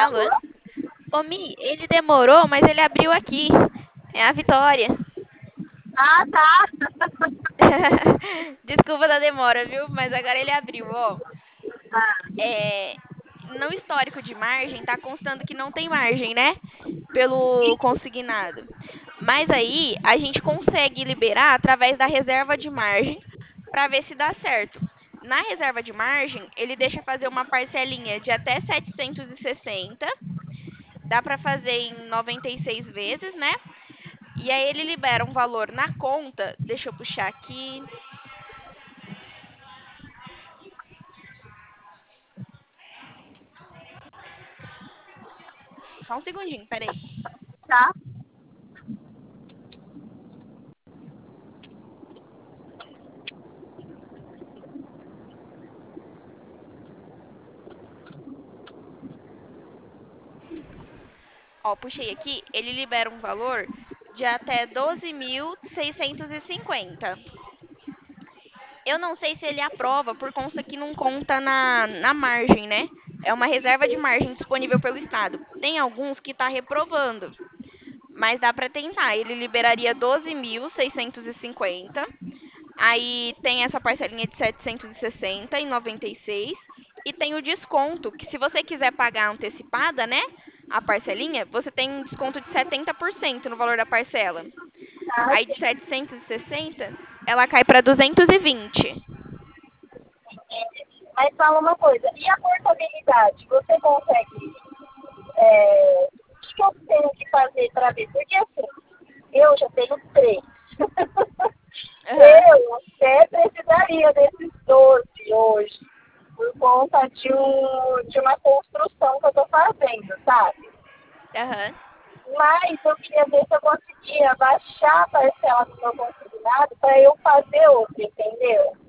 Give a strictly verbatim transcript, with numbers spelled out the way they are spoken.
Alô? Alô? Ô, Mi, ele demorou, mas ele abriu aqui. É a Vitória. Ah, tá. Desculpa da demora, viu? Mas agora ele abriu, ó. Ah, É, no histórico de margem, tá constando que não tem margem, né? Pelo consignado. Mas aí, a gente consegue liberar através da reserva de margem para ver se dá certo. Na reserva de margem, ele deixa fazer uma parcelinha de até setecentos e sessenta. Dá para fazer em noventa e seis vezes, né? E aí ele libera um valor na conta. Deixa eu puxar aqui. Só um segundinho, peraí. tá. Ó, puxei aqui. Ele libera um valor de até doze mil seiscentos e cinquenta. Eu não sei se ele aprova por conta que não conta na, na margem, né? É uma reserva de margem disponível pelo Estado. Tem alguns que está reprovando, mas dá para tentar. Ele liberaria doze mil seiscentos e cinquenta. Aí tem essa parcelinha de setecentos e sessenta em noventa e seis. E tem o desconto, que se você quiser pagar antecipada, né? A parcelinha, você tem um desconto de setenta por cento no valor da parcela. Tá, Aí de sim. setecentos e sessenta, ela cai para duzentos e vinte. Mas fala uma coisa, e a portabilidade? Você consegue. É, o que que eu tenho que fazer para ver? Porque assim, eu já tenho três. Aham, Eu até precisaria desses doze hoje, por conta de, um, de uma construção que eu estou fazendo, sabe? aham. Mas eu queria ver se eu conseguia baixar a parcela do meu consignado para eu fazer outra, entendeu?